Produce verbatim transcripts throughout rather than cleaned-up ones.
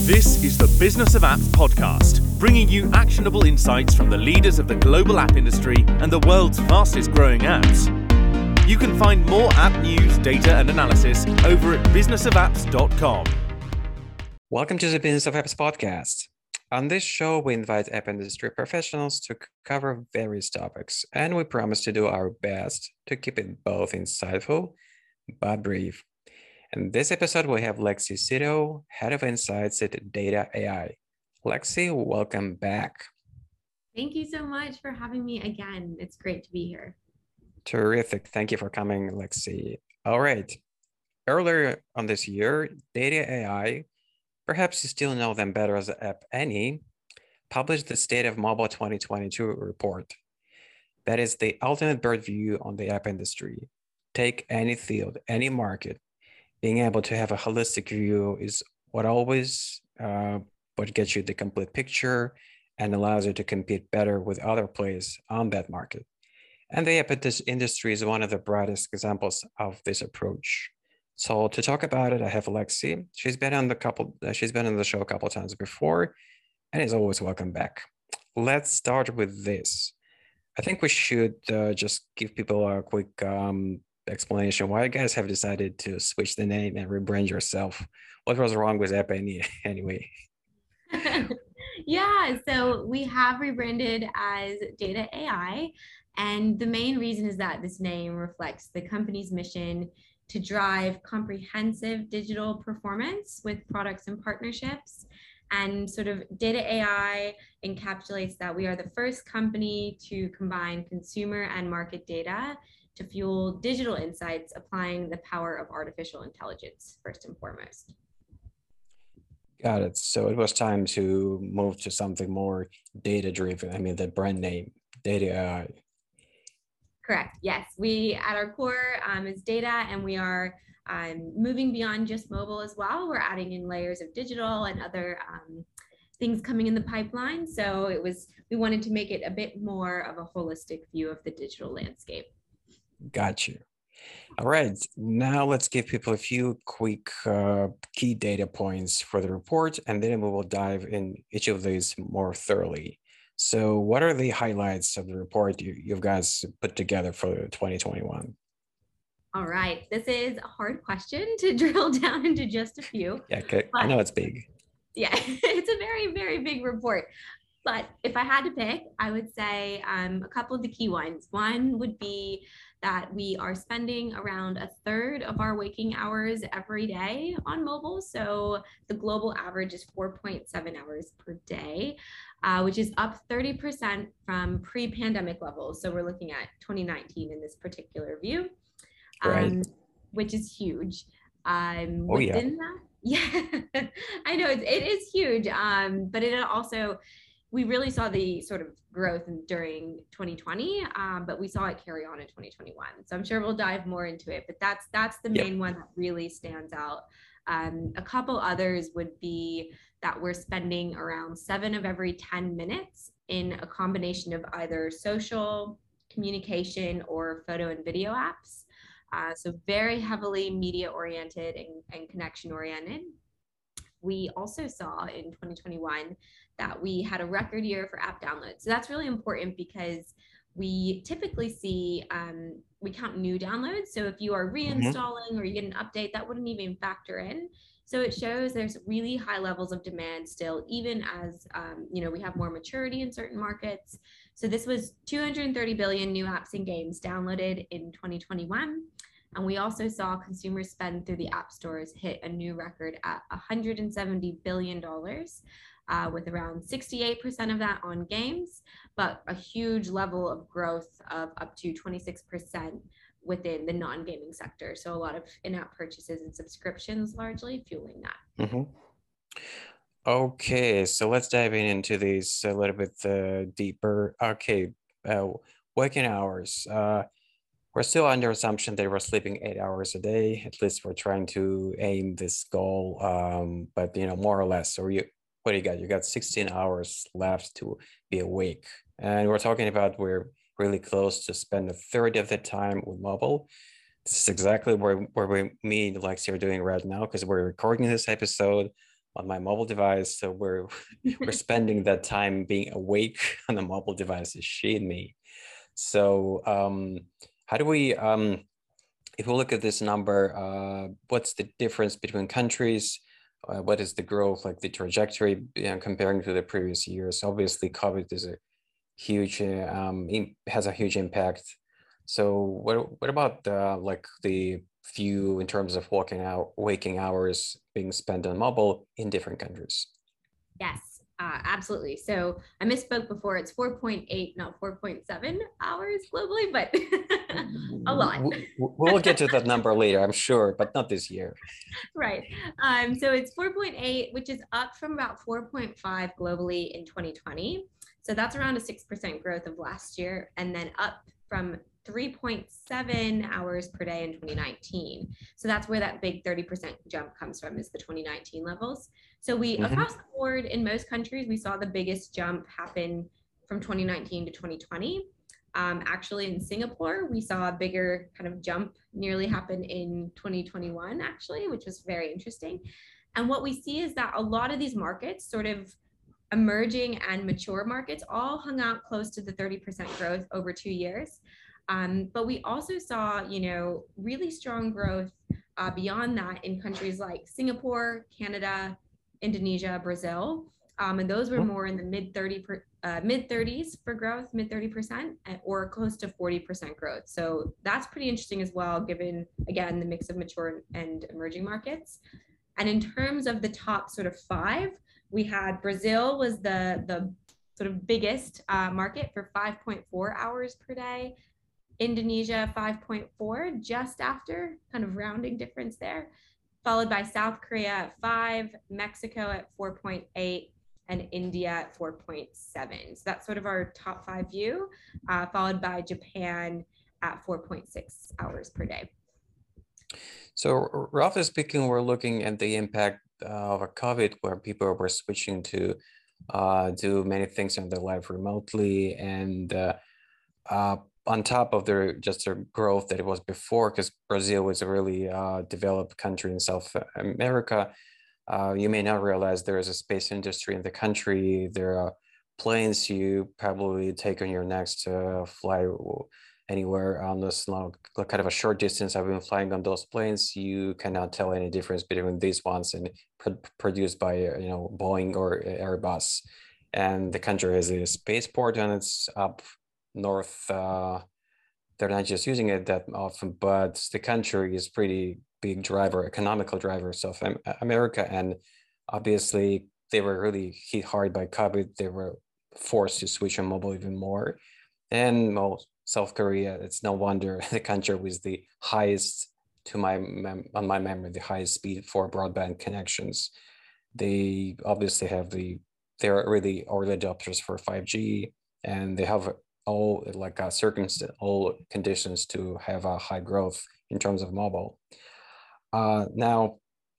This is the Business of Apps podcast, bringing you actionable insights from the leaders of the global app industry and the world's fastest growing apps. You can find more app news, data, and analysis over at business of apps dot com. Welcome to the Business of Apps podcast. On this show, we invite app industry professionals to c- cover various topics, and we promise to do our best to keep it both insightful but brief. In this episode, we have Lexi Cito, Head of Insights at Data A I. Lexi, welcome back. Thank you so much for having me again. It's great to be here. Terrific. Thank you for coming, Lexi. All right. Earlier on this year, Data A I, perhaps you still know them better as App Annie, published the State of Mobile twenty twenty-two report. That is the ultimate bird view on the app industry. Take any field, any market. Being able to have a holistic view is what always uh, what gets you the complete picture and allows you to compete better with other players on that market. And the app industry is one of the brightest examples of this approach. So to talk about it, I have Lexi. She's been on the couple. Uh, she's been on the show a couple of times before, and is always welcome back. Let's start with this. I think we should uh, just give people a quick um, explanation why you guys have decided to switch the name and rebrand yourself. What was wrong with App Annie anyway? Yeah, so we have rebranded as Data A I, and the main reason is that this name reflects the company's mission to drive comprehensive digital performance with products and partnerships. And sort of Data A I encapsulates that we are the first company to combine consumer and market data to fuel digital insights, applying the power of artificial intelligence first and foremost. Got it. So it was time to move to something more data-driven. I mean, the brand name, Data A I. Correct. Yes, we at our core um, is data, and we are um, moving beyond just mobile as well. We're adding in layers of digital and other um, things coming in the pipeline. So it was we wanted to make it a bit more of a holistic view of the digital landscape. Got you. All right. Now let's give people a few quick uh, key data points for the report, and then we will dive in each of these more thoroughly. So what are the highlights of the report you, you guys put together for twenty twenty-one? All right. This is a hard question to drill down into just a few. Yeah, okay. I know it's big. Yeah, it's a very, very big report. But if I had to pick, I would say um, a couple of the key ones. One would be that we are spending around a third of our waking hours every day on mobile. So the global average is four point seven hours per day, uh, which is up thirty percent from pre-pandemic levels. So we're looking at twenty nineteen in this particular view, um, Right. which is huge. Um, Oh, yeah. within that, yeah, I know it's, it is huge, um, but it also, we really saw the sort of growth during twenty twenty, um, but we saw it carry on in twenty twenty-one. So I'm sure we'll dive more into it, but that's that's the Yep. main one that really stands out. Um, a couple others would be that we're spending around seven of every ten minutes in a combination of either social, communication, or photo and video apps. Uh, so very heavily media oriented and, and connection oriented. We also saw in twenty twenty-one that we had a record year for app downloads. So that's really important because we typically see, um, we count new downloads. So if you are reinstalling mm-hmm. or you get an update, that wouldn't even factor in. So it shows there's really high levels of demand still, even as, um, you know, we have more maturity in certain markets. So this was two hundred thirty billion new apps and games downloaded in twenty twenty-one. And we also saw consumer spend through the app stores hit a new record at one hundred seventy billion dollars, uh, with around sixty-eight percent of that on games, but a huge level of growth of up to twenty-six percent within the non-gaming sector. So a lot of in-app purchases and subscriptions largely fueling that. Mm-hmm. Okay, so let's dive in into these a little bit uh, deeper. Okay, uh, working hours. Uh, We're still under assumption that we're sleeping eight hours a day. At least we're trying to aim this goal, um, but you know, more or less. So you, what do you got? You got sixteen hours left to be awake, and we're talking about we're really close to spend a third of the time with mobile. This is exactly where where we, me and Lexi are doing right now because we're recording this episode on my mobile device. So we're we're spending that time being awake on the mobile devices, she and me. So um, how do we, um, if we look at this number, uh, what's the difference between countries? Uh, what is the growth, like the trajectory, you know, comparing to the previous years? Obviously, COVID is a huge, uh, um, has a huge impact. So what what about uh, like the view in terms of walking out, waking hours being spent on mobile in different countries? Yes, uh, absolutely. So I misspoke before. It's four point eight, not four point seven hours globally, but a lot. We'll get to that number later, I'm sure, but not this year. Right. Um, so it's four point eight, which is up from about four point five globally in twenty twenty. So that's around a six percent growth of last year, and then up from three point seven hours per day in twenty nineteen. So that's where that big thirty percent jump comes from, is the twenty nineteen levels. So we, mm-hmm. across the board in most countries, we saw the biggest jump happen from twenty nineteen to twenty twenty. Um, actually, in Singapore, we saw a bigger kind of jump nearly happen in twenty twenty-one, actually, which was very interesting. And what we see is that a lot of these markets, sort of emerging and mature markets, all hung out close to the thirty percent growth over two years. Um, but we also saw, you know, really strong growth uh, beyond that in countries like Singapore, Canada, Indonesia, Brazil. Um, and those were more in the mid thirty per, uh, mid thirties for growth, mid thirty percent, or close to forty percent growth. So that's pretty interesting as well, given, again, the mix of mature and emerging markets. And in terms of the top sort of five, we had Brazil was the, the sort of biggest uh, market for five point four hours per day. Indonesia, five point four, just after, kind of rounding difference there, followed by South Korea at five, Mexico at four point eight, and India at four point seven. So that's sort of our top five view, uh, followed by Japan at four point six hours per day. So roughly speaking, we're looking at the impact of a COVID, where people were switching to uh, do many things in their life remotely, and uh, uh, on top of their just their growth that it was before, because Brazil was a really uh, developed country in South America. Uh, you may not realize there is a space industry in the country. There are planes you probably take on your next uh, fly anywhere on this long, kind of a short distance. I've been flying on those planes. You cannot tell any difference between these ones and pr- produced by you know Boeing or Airbus. And the country has a spaceport, and it's up north. Uh, they're not just using it that often, but the country is pretty big driver, economical driver of South America. And obviously they were really hit hard by COVID. They were forced to switch on mobile even more. And well, South Korea, it's no wonder the country with the highest, to my mem- on my memory, the highest speed for broadband connections. They obviously have the, they're really early adopters for five G, and they have all like a circumstance, all conditions to have a high growth in terms of mobile. Uh, now,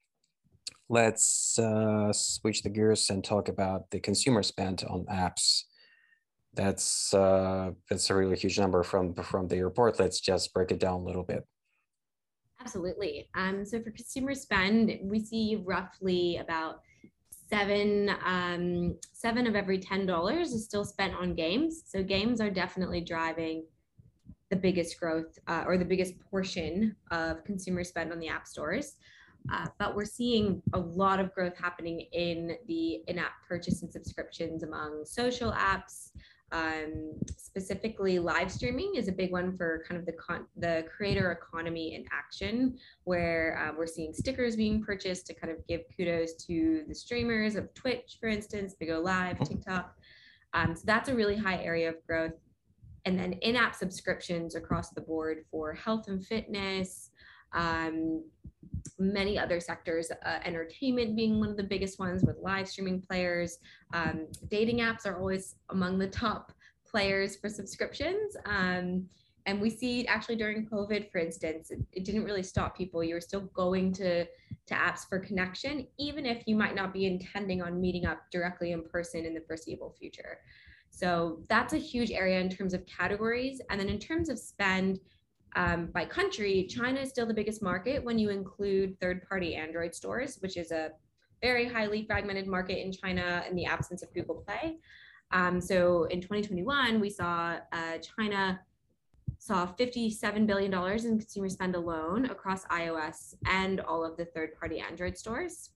let's uh, switch the gears and talk about the consumer spend on apps. That's uh, that's a really huge number from from the report. Let's just break it down a little bit. Absolutely. Um, so for consumer spend, we see roughly about seven um, seven of every ten dollars is still spent on games. So games are definitely driving the biggest growth uh, or the biggest portion of consumer spend on the app stores. Uh, but we're seeing a lot of growth happening in the in-app purchase and subscriptions among social apps. Um, specifically, live streaming is a big one for kind of the con- the creator economy in action, where uh, we're seeing stickers being purchased to kind of give kudos to the streamers of Twitch, for instance, Bigo Live, TikTok. Um, so that's a really high area of growth. And then in-app subscriptions across the board for health and fitness, um, many other sectors, uh, entertainment being one of the biggest ones with live streaming players. Um, dating apps are always among the top players for subscriptions. Um, and we see actually during COVID, for instance, it, it didn't really stop people. You were still going to, to apps for connection, even if you might not be intending on meeting up directly in person in the foreseeable future. So that's a huge area in terms of categories. And then in terms of spend, Um, by country, China is still the biggest market when you include third-party Android stores, which is a very highly fragmented market in China in the absence of Google Play. Um, so in twenty twenty-one, we saw uh, China saw fifty-seven billion dollars in consumer spend alone across iOS and all of the third-party Android stores.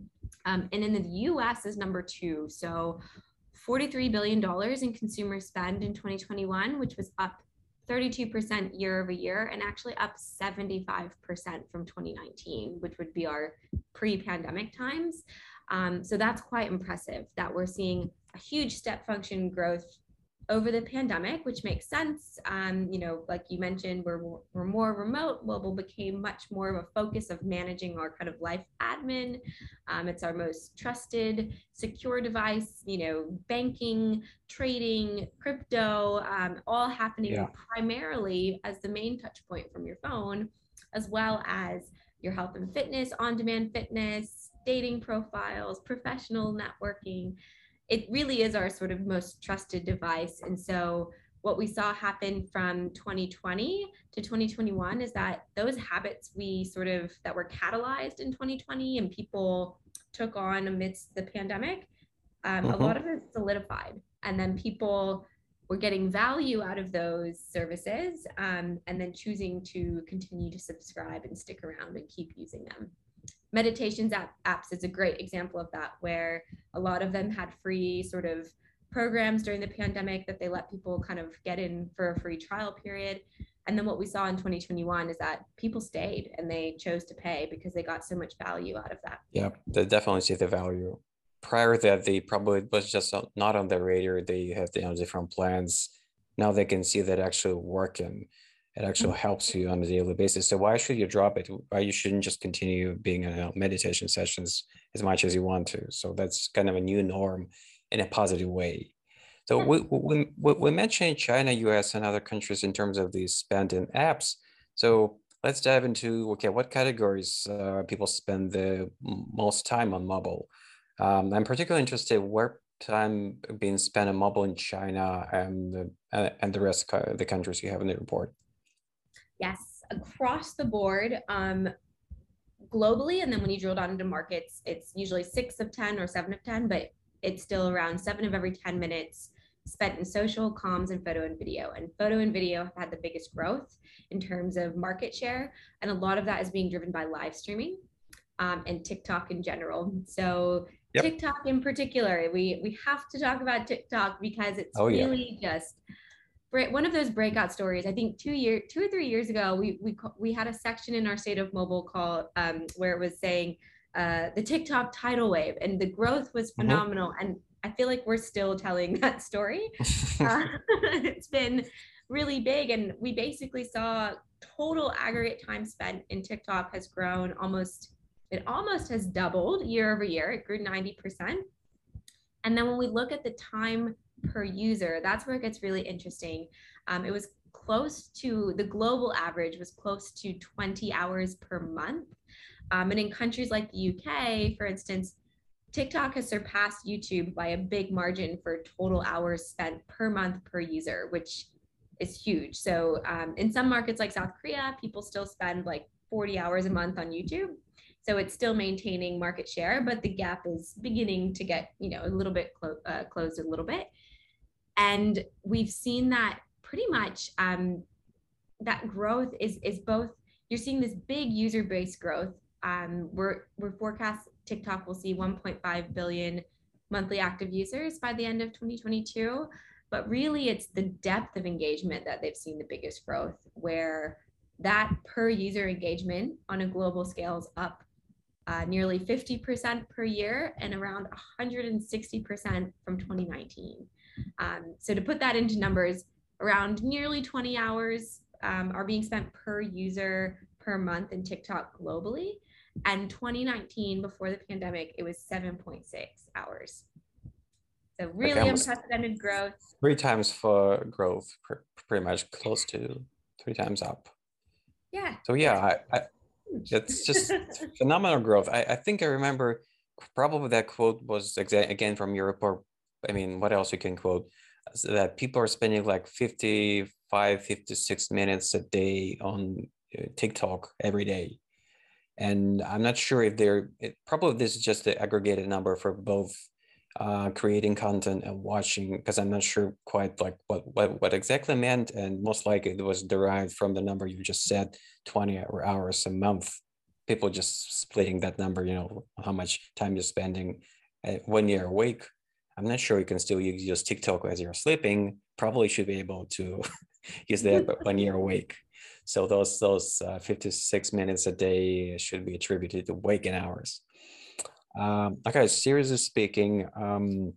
Um, and in the U S is number two. So forty-three billion dollars in consumer spend in twenty twenty-one, which was up thirty-two percent year over year and actually up seventy-five percent from twenty nineteen, which would be our pre-pandemic times. Um, so that's quite impressive that we're seeing a huge step function growth over the pandemic, which makes sense. Um, you know, like you mentioned, we're, we're more remote. Mobile became much more of a focus of managing our kind of life admin. Um, it's our most trusted, secure device, you know, banking, trading, crypto, um, all happening yeah. primarily as the main touch point from your phone, as well as your health and fitness, on-demand fitness, dating profiles, professional networking. It really is our sort of most trusted device. And so what we saw happen from twenty twenty to twenty twenty-one is that those habits we sort of that were catalyzed in twenty twenty and people took on amidst the pandemic, um, mm-hmm. a lot of it solidified. And then people were getting value out of those services um, and then choosing to continue to subscribe and stick around and keep using them. Meditations app, apps is a great example of that, where a lot of them had free sort of programs during the pandemic that they let people kind of get in for a free trial period. And then what we saw in twenty twenty-one is that people stayed and they chose to pay because they got so much value out of that. Yeah, they definitely see the value. Prior to that, they probably was just not on the radar. They have, you know, different plans. Now they can see that actually working. It actually mm-hmm. helps you on a daily basis. So why should you drop it? Why you shouldn't just continue being in, you know, meditation sessions as much as you want to? So that's kind of a new norm in a positive way. So we, we, we mentioned China, U S, and other countries in terms of the spend in apps. So let's dive into, okay, what categories uh, people spend the most time on mobile? Um, I'm particularly interested where time being spent on mobile in China and the, and the rest of the countries you have in the report. Yes, across the board, um, globally, and then when you drill down into markets, it's usually six of ten or seven of ten, but it's still around seven of every ten minutes spent in social, comms, and photo and video. And photo and video have had the biggest growth in terms of market share, and a lot of that is being driven by live streaming um, and TikTok in general. So yep. TikTok in particular, we we have to talk about TikTok because it's oh, really yeah. just one of those breakout stories. I think two year, two or three years ago, we we we had a section in our State of Mobile called um, where it was saying uh, the TikTok tidal wave, and the growth was phenomenal. Mm-hmm. And I feel like we're still telling that story. uh, it's been really big, and we basically saw total aggregate time spent in TikTok has grown almost. It almost has doubled year over year. It grew ninety percent. And then when we look at the time per user, that's where it gets really interesting. Um, it was close to, the global average was close to twenty hours per month. Um, and in countries like the U K, for instance, TikTok has surpassed YouTube by a big margin for total hours spent per month per user, which is huge. So um, in some markets like South Korea, people still spend like forty hours a month on YouTube. So it's still maintaining market share, but the gap is beginning to get, you know, a little bit clo- uh, closed a little bit. And we've seen that pretty much um, that growth is is both, you're seeing this big user base growth. Um, we're we're forecast TikTok will see one point five billion monthly active users by the end of twenty twenty-two. But really it's the depth of engagement that they've seen the biggest growth, where that per user engagement on a global scale is up Uh, nearly fifty percent per year and around one hundred sixty percent from twenty nineteen. Um, so to put that into numbers, around nearly twenty hours um, are being spent per user per month in TikTok globally. And twenty nineteen, before the pandemic, it was seven point six hours. So really okay, unprecedented growth. Three times for growth, pretty much close to three times up. Yeah. So yeah, I, I it's just phenomenal growth. I, I think I remember probably that quote was exa- again from your report. I mean, what else you can quote? That people are spending like fifty-five, fifty-six minutes a day on TikTok every day. And I'm not sure if they're, it, probably this is just the aggregated number for both uh, creating content and watching, because I'm not sure quite like what, what, what exactly meant. And most likely it was derived from the number you just said, twenty hours a month. People just splitting that number, you know, how much time you're spending uh, when you're awake. I'm not sure you can still use, use TikTok as you're sleeping. Probably should be able to use that when you're awake. So those those uh, fifty-six minutes a day should be attributed to waking hours. Um, okay, seriously speaking, um,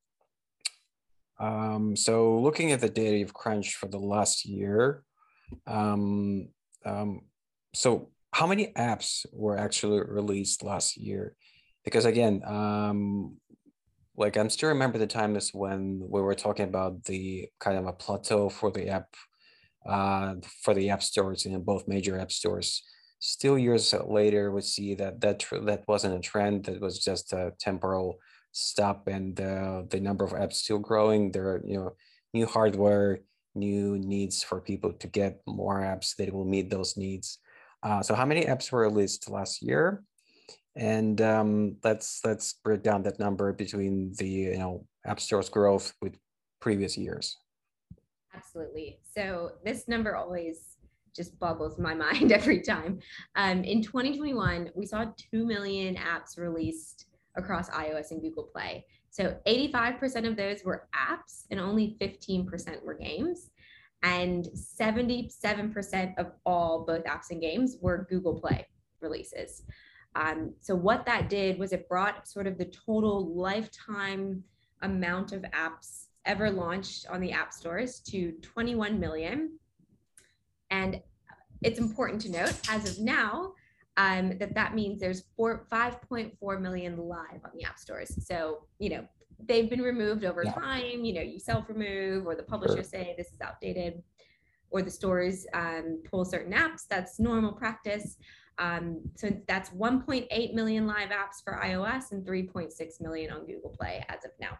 um, so looking at the data you've crunched for the last year, um, um, so how many apps were actually released last year? Because again, um, like I'm still remember the time is when we were talking about the kind of a plateau for the app, uh, for the app stores in both major app stores. Still years later, we see that that tr- that wasn't a trend. That was just a temporal stop, and uh, the number of apps still growing. There are, you know, new hardware, new needs for people to get more apps that will meet those needs. Uh, so how many apps were released last year? And um, let's let's break down that number between the, you know, app stores growth with previous years. Absolutely. So this number always just boggles my mind every time. Um, in twenty twenty-one, we saw two million apps released across iOS and Google Play. So eighty-five percent of those were apps and only fifteen percent were games. And seventy-seven percent of all both apps and games were Google Play releases. Um, so what that did was it brought sort of the total lifetime amount of apps ever launched on the app stores to twenty-one million. And it's important to note, as of now, um, that that means there's four, five point four million live on the app stores. So, you know, they've been removed over Yeah. time. You know, you self-remove, or the publishers Sure. say this is outdated, or the stores um, pull certain apps. That's normal practice. Um, so that's one point eight million live apps for iOS and three point six million on Google Play as of now.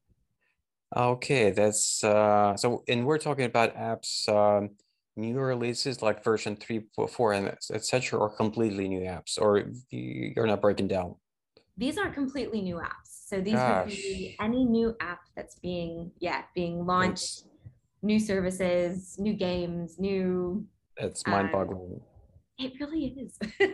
Okay, that's uh, so, and we're talking about apps, um, new releases like version three, four, and et cetera, or completely new apps, or you're not breaking down. These are completely new apps. So these would be Gosh, any new app that's being, yeah, being launched, that's new services, new games, new, that's um, mind-boggling. it really is.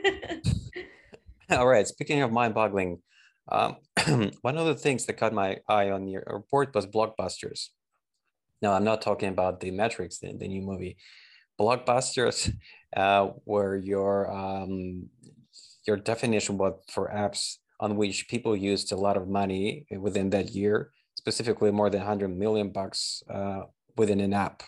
All right, speaking of mind-boggling, um, one of the things that caught my eye on your report was blockbusters. Now, I'm not talking about the Matrix, the, the new movie. Blockbusters, uh, where your um, your definition was for apps on which people used a lot of money within that year, specifically more than one hundred million bucks uh, within an app.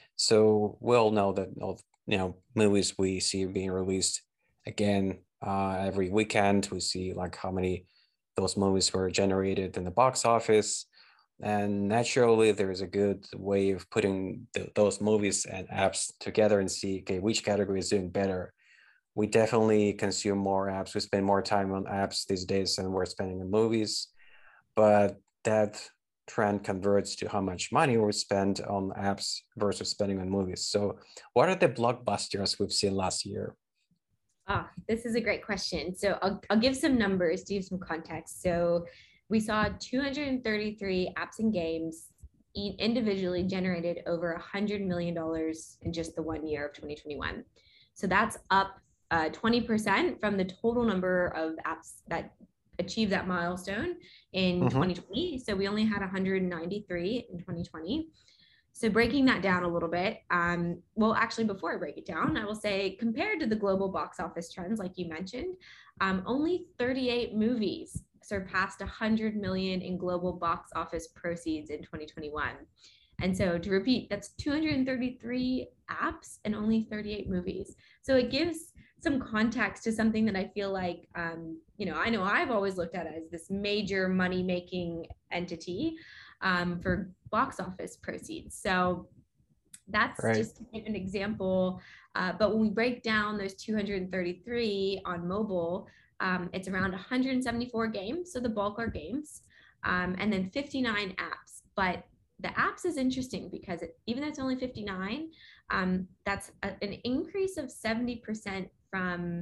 So we all know that, you know, movies we see being released again uh, every weekend. We see like how many those movies were generated in the box office. And naturally, there is a good way of putting the, those movies and apps together and see, okay, which category is doing better. We definitely consume more apps. We spend more time on apps these days than we're spending on movies. But that trend converts to how much money we spend on apps versus spending on movies. So what are the blockbusters we've seen last year? Ah, this is a great question. So I'll, I'll give some numbers to give some context. So we saw two hundred thirty-three apps and games individually generated over one hundred million dollars in just the one year of twenty twenty-one. So that's up uh, twenty percent from the total number of apps that achieved that milestone in Mm-hmm. twenty twenty. So we only had one hundred ninety-three in twenty twenty. So breaking that down a little bit, um, well, actually, before I break it down, I will say compared to the global box office trends, like you mentioned, um, only thirty-eight movies surpassed one hundred million in global box office proceeds in twenty twenty-one. And so to repeat, that's two hundred thirty-three apps and only thirty-eight movies. So it gives some context to something that I feel like, um, you know, I know I've always looked at it as this major money-making entity um, for box office proceeds. So that's Right. just to give an example. Uh, but when we break down those two hundred thirty-three on mobile, um, it's around one hundred seventy-four games. So the bulk are games, um, and then fifty-nine apps. But the apps is interesting because it, even though it's only fifty-nine, um, that's a, an increase of seventy percent from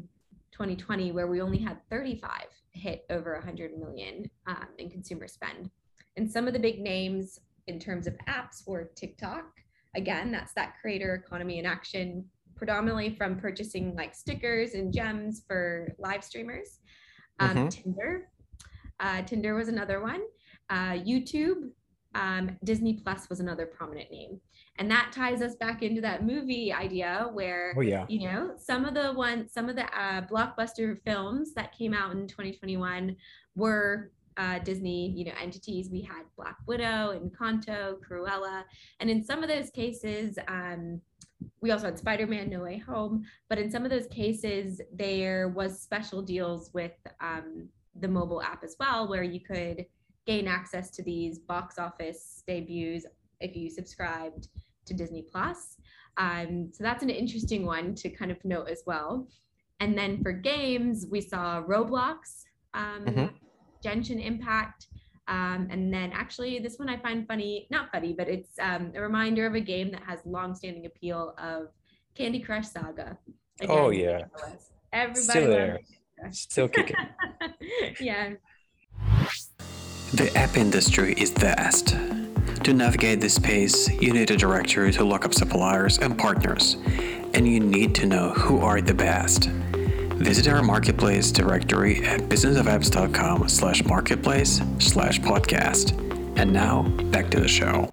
twenty twenty, where we only had thirty-five hit over one hundred million um, in consumer spend. And some of the big names in terms of apps were TikTok. Again, that's that creator economy in action, predominantly from purchasing like stickers and gems for live streamers. Um, Mm-hmm. Tinder, uh, Tinder was another one. Uh, YouTube, um, Disney Plus was another prominent name. And that ties us back into that movie idea where, Oh yeah. you know, some of the one, some of the uh, blockbuster films that came out in twenty twenty-one were uh, Disney, you know, entities. We had Black Widow, Encanto, Cruella, and in some of those cases, um, we also had Spider-Man: No Way Home. But in some of those cases, there was special deals with um, the mobile app as well, where you could gain access to these box office debuts if you subscribed to Disney Plus. Um, so that's an interesting one to kind of note as well. And then for games, we saw Roblox, um, Mm-hmm. Genshin Impact, um, and then actually this one I find funny, not funny, but it's um, a reminder of a game that has longstanding appeal of Candy Crush Saga. Again, Oh yeah. everybody Still loves there. Candy Crush. Still kicking. Yeah. The app industry is vast. To navigate this space, you need a directory to look up suppliers and partners, and you need to know who are the best. Visit our marketplace directory at businessofapps.com slash marketplace slash podcast. And now, back to the show.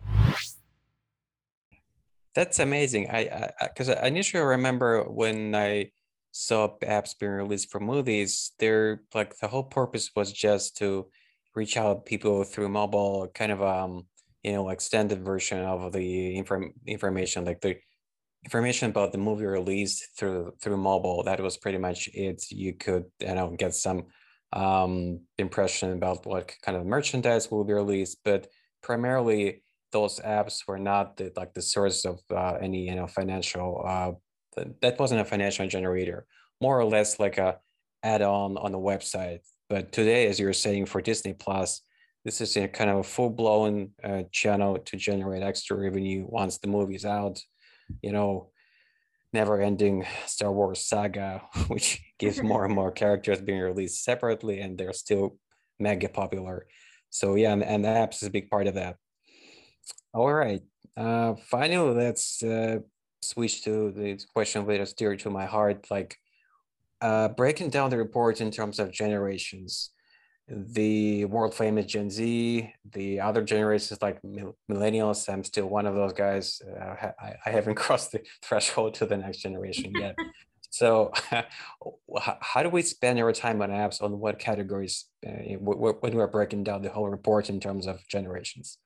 That's amazing. I because I, I, I initially remember when I saw apps being released for movies, they're like the whole purpose was just to reach out people through mobile, kind of um you know like standard version of the inform information, like the information about the movie released through through mobile. That was pretty much it. You could you know get some um impression about what kind of merchandise will be released, but primarily those apps were not the, like the source of uh, any you know financial uh that wasn't a financial generator, more or less like a add-on on the website. But today, as you're saying, for Disney Plus, this is a kind of a full-blown uh, channel to generate extra revenue once the movie's out. You know, never-ending Star Wars saga, which gives more and more characters being released separately, and they're still mega popular. So yeah, and, and the apps is a big part of that. All right. Uh, finally, let's uh, switch to the question that is dear to my heart, like uh, breaking down the report in terms of generations. The world famous Gen Z, the other generations like millennials. I'm still one of those guys. Uh, I, I haven't crossed the threshold to the next generation yet. So how do we spend our time on apps, on what categories uh, when we're breaking down the whole report in terms of generations?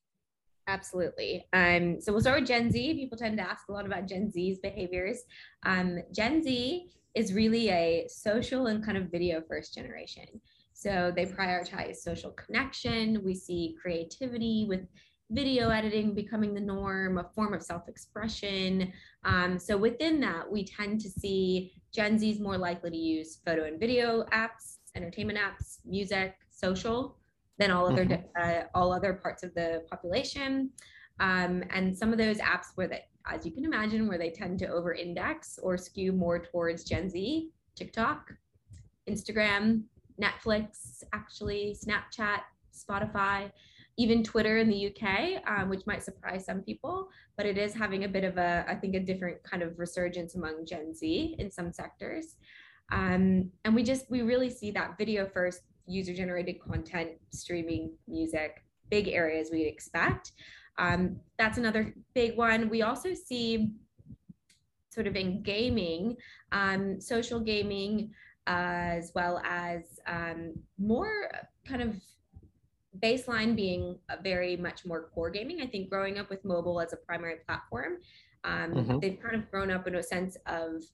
Absolutely. Um, so we'll start with Gen Z. People tend to ask a lot about Gen Z's behaviors. Um, Gen Z is really a social and kind of video first generation. So they prioritize social connection. We see creativity with video editing becoming the norm, a form of self-expression. Um, so within that, we tend to see Gen Z's more likely to use photo and video apps, entertainment apps, music, social, than all other mm-hmm. uh, all other parts of the population. Um, and some of those apps where they, as you can imagine, where they tend to over-index or skew more towards Gen Z, TikTok, Instagram, Netflix, actually, Snapchat, Spotify, even Twitter in the U K, um, which might surprise some people, but it is having a bit of a, I think, a different kind of resurgence among Gen Z in some sectors. Um, and we just, we really see that video first, user generated content, streaming, music, big areas we'd expect. Um, that's another big one. We also see sort of in gaming, um, social gaming, uh, as well as um, more kind of baseline being very much more core gaming. I think growing up with mobile as a primary platform, um, mm-hmm. they've kind of grown up in a sense of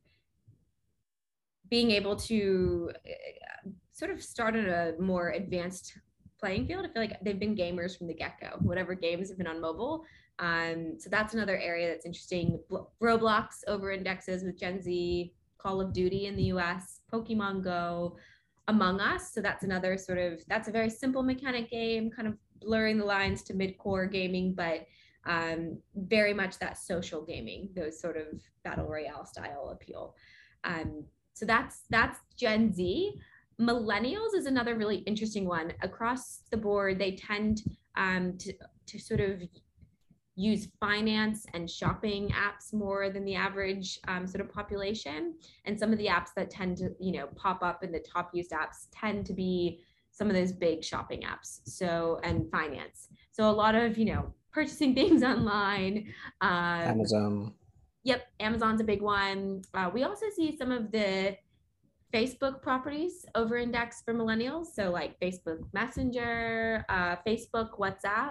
being able to sort of start at a more advanced playing field. I feel like they've been gamers from the get-go, whatever games have been on mobile. Um, so that's another area that's interesting. Roblox over indexes with Gen Z, Call of Duty in the U S, Pokemon Go, Among Us. So that's another sort of, that's a very simple mechanic game, kind of blurring the lines to mid-core gaming, but um, very much that social gaming, those sort of battle royale style appeal. Um, So that's that's Gen Z. Millennials is another really interesting one. Across the board, they tend um, to, to sort of use finance and shopping apps more than the average um, sort of population. And some of the apps that tend to, you know, pop up in the top used apps tend to be some of those big shopping apps. So, and finance. So a lot of, you know, purchasing things online. Um, Amazon. Yep, Amazon's a big one. Uh, we also see some of the Facebook properties over index for millennials. So like Facebook Messenger, uh, Facebook, WhatsApp.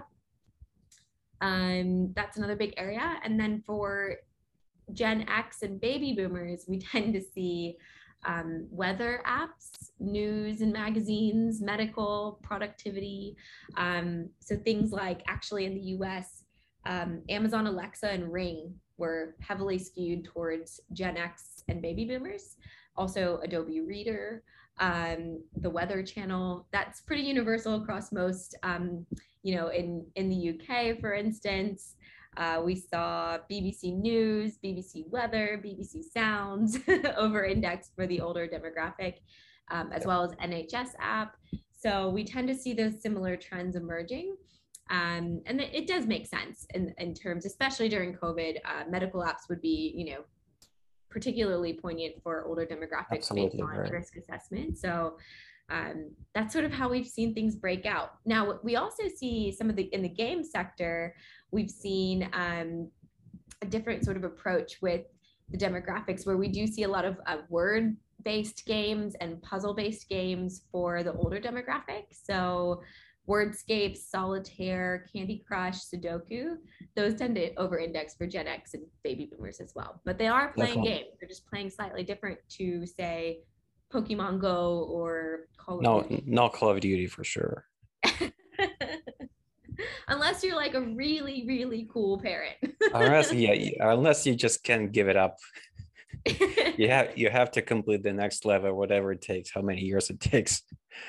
Um, that's another big area. And then for Gen X and baby boomers, we tend to see um, weather apps, news and magazines, medical, productivity. Um, so things like actually in the U S, um, Amazon Alexa and Ring were heavily skewed towards Gen X and baby boomers. Also Adobe Reader, um, the Weather Channel. That's pretty universal across most, um, you know, in, in the U K, for instance. Uh, we saw B B C News, B B C Weather, B B C Sounds over indexed for the older demographic, um, as well as N H S app. So we tend to see those similar trends emerging. Um, and it, it does make sense in, in terms, especially during COVID, uh, medical apps would be, you know, particularly poignant for older demographics Absolutely, based on right. risk assessment. So um, that's sort of how we've seen things break out. Now, we also see some of the, in the game sector, we've seen um, a different sort of approach with the demographics where we do see a lot of uh, word-based games and puzzle-based games for the older demographic. So Wordscape, Solitaire, Candy Crush, Sudoku, those tend to over-index for Gen X and baby boomers as well. But they are playing Definitely. games. They're just playing slightly different to, say, Pokemon Go or Call of No, Duty. no Call of Duty for sure. Unless you're like a really, really cool parent. Unless, yeah, unless you just can't give it up. you have you have to complete the next level, whatever it takes, how many years it takes.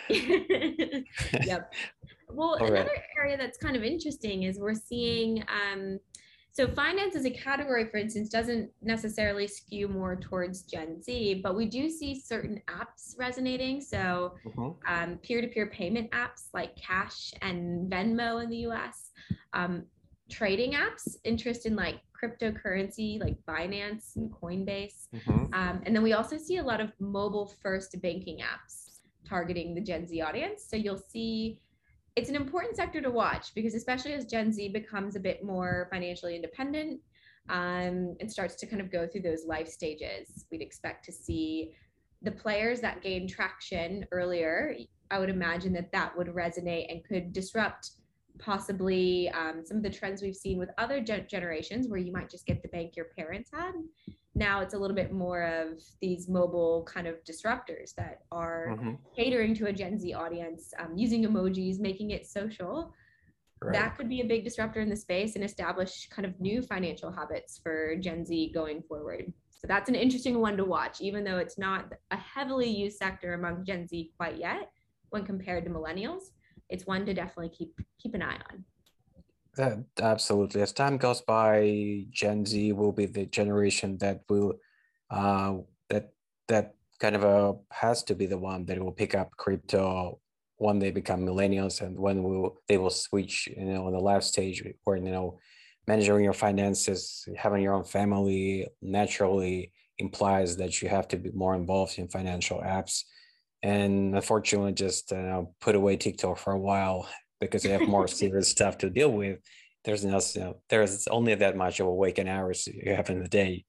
Yep. Well, All another right. area that's kind of interesting is we're seeing, um, so finance as a category, for instance, doesn't necessarily skew more towards Gen Z, but we do see certain apps resonating. So Mhm. um, peer-to-peer payment apps like Cash and Venmo in the U S, um, trading apps, interest in like cryptocurrency like Binance and Coinbase. Mhm. Um, and then we also see a lot of mobile first banking apps targeting the Gen Z audience. So you'll see it's an important sector to watch because especially as Gen Z becomes a bit more financially independent um, and starts to kind of go through those life stages, we'd expect to see the players that gained traction earlier. I would imagine that that would resonate and could disrupt possibly um, some of the trends we've seen with other ge- generations where you might just get the bank your parents had. Now it's a little bit more of these mobile kind of disruptors that are Mhm. catering to a Gen Z audience, um, using emojis, making it social. Right. That could be a big disruptor in the space and establish kind of new financial habits for Gen Z going forward. So that's an interesting one to watch, even though it's not a heavily used sector among Gen Z quite yet when compared to millennials. It's one to definitely keep keep an eye on. That, absolutely. As time goes by, Gen Z will be the generation that will, uh, that that kind of a has to be the one that will pick up crypto when they become millennials, and when will they will switch, you know, on the life stage where, you know, managing your finances, having your own family naturally implies that you have to be more involved in financial apps. And unfortunately, just uh, put away TikTok for a while because they have more serious stuff to deal with. There's no, you know, there's only that much of a waking hours you have in the day.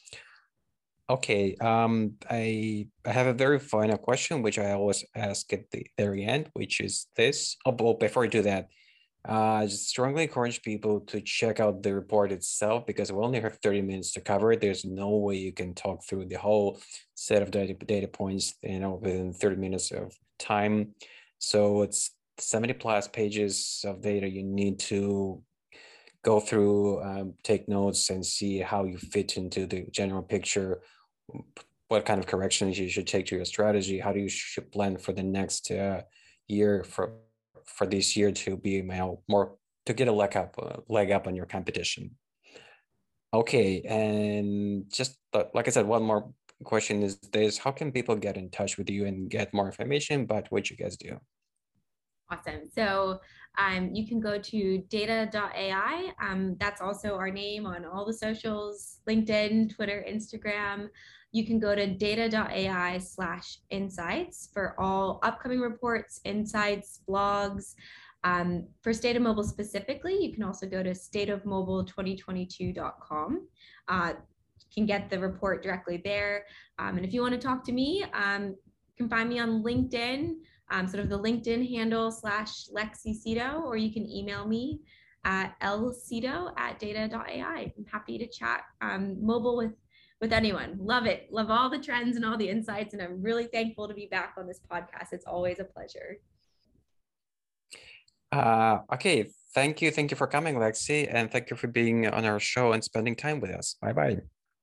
Okay, um, I I have a very final question, which I always ask at the very end, which is this. Oh, but before I do that, uh, I just strongly encourage people to check out the report itself because we only have thirty minutes to cover it. There's no way you can talk through the whole set of data, data points, you know, within thirty minutes of time. So it's seventy plus pages of data you need to go through, um, take notes and see how you fit into the general picture, what kind of corrections you should take to your strategy, how do you should plan for the next uh, year for for this year to be, you know, more to get a leg up uh, leg up on your competition. Okay, and just uh, like I said, one more question is this: how can people get in touch with you and get more information about what you guys do? Awesome. So um, you can go to data dot A I. Um, that's also our name on all the socials, LinkedIn, Twitter, Instagram. You can go to data dot A I slash insights for all upcoming reports, insights, blogs. Um, for State of Mobile specifically, you can also go to state of mobile twenty twenty-two dot com. Uh, you can get the report directly there. Um, and if you want to talk to me, um, you can find me on LinkedIn. Um, sort of the LinkedIn handle slash Lexi Cito, or you can email me at lcito at data dot A I. I'm happy to chat um, mobile with, with anyone. Love it. Love all the trends and all the insights. And I'm really thankful to be back on this podcast. It's always a pleasure. Uh, okay. Thank you. Thank you for coming, Lexi. And thank you for being on our show and spending time with us. Bye-bye.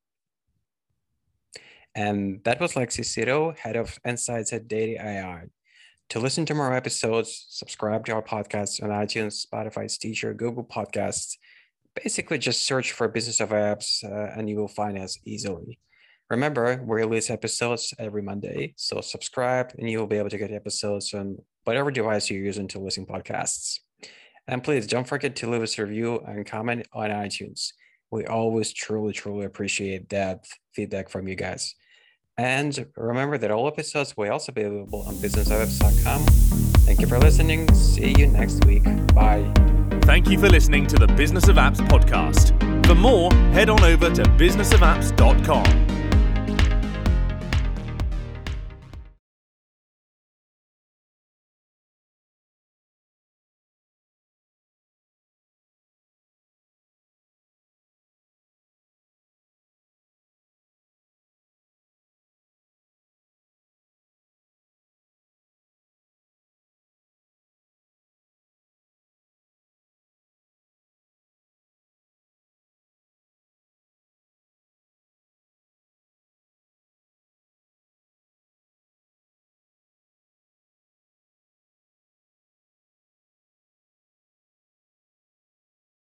And that was Lexi Cito, head of insights at Data A I. To listen to more episodes, subscribe to our podcast on iTunes, Spotify, Stitcher, Google Podcasts. Basically, just search for Business of Apps uh, and you will find us easily. Remember, we release episodes every Monday, so subscribe and you will be able to get episodes on whatever device you're using to listen podcasts. And please don't forget to leave us a review and comment on iTunes. We always truly, truly appreciate that feedback from you guys. And remember that all episodes will also be available on business of apps dot com. Thank you for listening. See you next week. Bye. Thank you for listening to the Business of Apps podcast. For more, head on over to business of apps dot com.